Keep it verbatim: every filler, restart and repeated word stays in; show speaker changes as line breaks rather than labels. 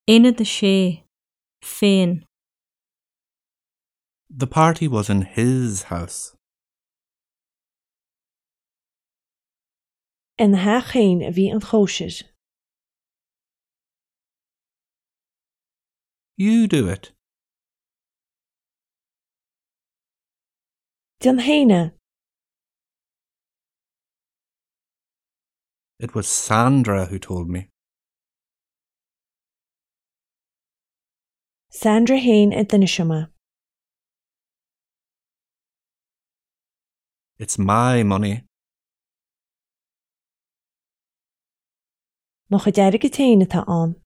Ina the sé, féin.
The party was in his house.
En haar chéin a bhí an chóisiir.
You do it.
Don héine.
It was Sandra who told me.
Sandra héin a duine sioma.
It's my money.
Nó chu deirg go téine tá an.